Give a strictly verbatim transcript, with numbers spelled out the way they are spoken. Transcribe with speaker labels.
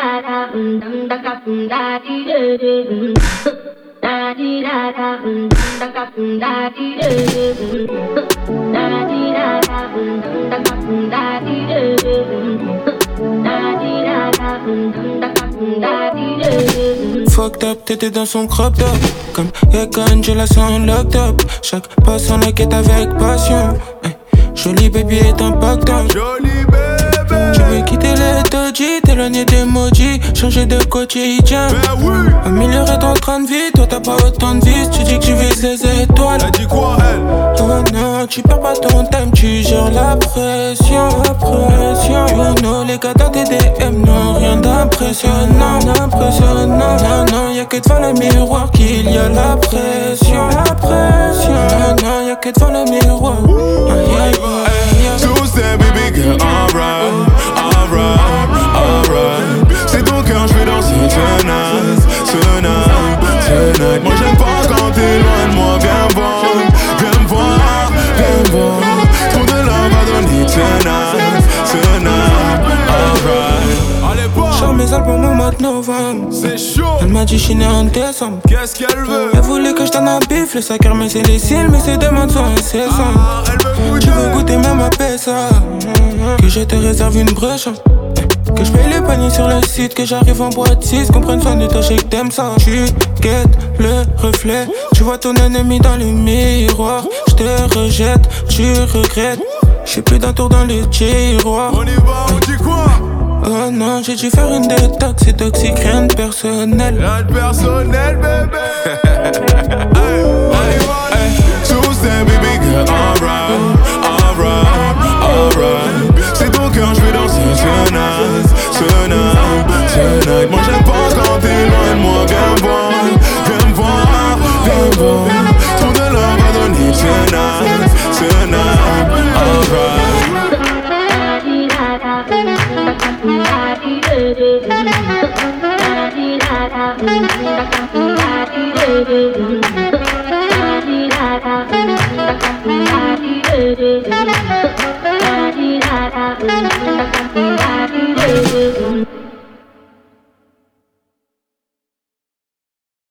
Speaker 1: Fucked up, t'étais dans son crop top. Comme Yakon, je la sens locked up. Chaque pas en la quête avec passion. Hey, jolie baby est impactant.
Speaker 2: Jolie baby.
Speaker 1: Tu veux quitter les dodgy, t'éloigner des maudits, changer de quotidien.
Speaker 2: Ben oui.
Speaker 1: Améliorer ton train de vie, toi t'as pas autant de vis. Tu dis que tu vises les étoiles.
Speaker 2: Elle dit quoi elle?
Speaker 1: Oh non, tu perds pas ton time, tu gères la pression, la pression. You know, les gars dans tes D M n'ont rien d'impressionnant, d'impressionnant. Non, non, y'a que devant le miroir qu'il y a la pression, la pression. Non, non, y'a que devant le miroir. Ah, yeah, yeah, yeah.
Speaker 2: Tuesday, baby girl, alright, alright, alright. C'est ton cœur, j'vais danser tonight, tonight, tonight. Moi j'aime pas quand t'es loin de moi, viens voir, viens me voir, viens me voir. Trop de love à donner tonight, tonight, alright. Allez, bon.
Speaker 1: Sors mes albums au mois de novembre.
Speaker 2: C'est chaud.
Speaker 1: Elle m'a dit je suis né en décembre.
Speaker 2: Qu'est-ce qu'elle veut?
Speaker 1: Elle voulait que je donne un bif, le sac mais c'est les cils, mais ses demandes sont incessantes.
Speaker 2: Ah, elle veut
Speaker 1: Tu
Speaker 2: goûter.
Speaker 1: veux goûter même à ça. Que je te réserve une broche. Que je paye les paniers sur le site. Que j'arrive en boîte six. Qu'on prenne soin de toi, je sais que t'aimes ça. Tu guettes le reflet. Tu vois ton ennemi dans le miroir. Je te rejette, tu regrettes. J'suis plus d'un tour dans le tiroir.
Speaker 2: On y va, on dit quoi?
Speaker 1: Oh non, j'ai dû faire une détox, c'est toxique, rien de personnel.
Speaker 2: Rien de personnel, bébé. Hey, hey, hey. Tuesday, baby girl, alright, alright, alright. C'est ton cœur, j'vais danser tonight, tonight, tonight. Moi j'aime pas quand t'es loin de moi, viens me voir, viens me voir, viens me voir. Trop de love à donner tonight, tonight, alright.
Speaker 3: Thank you.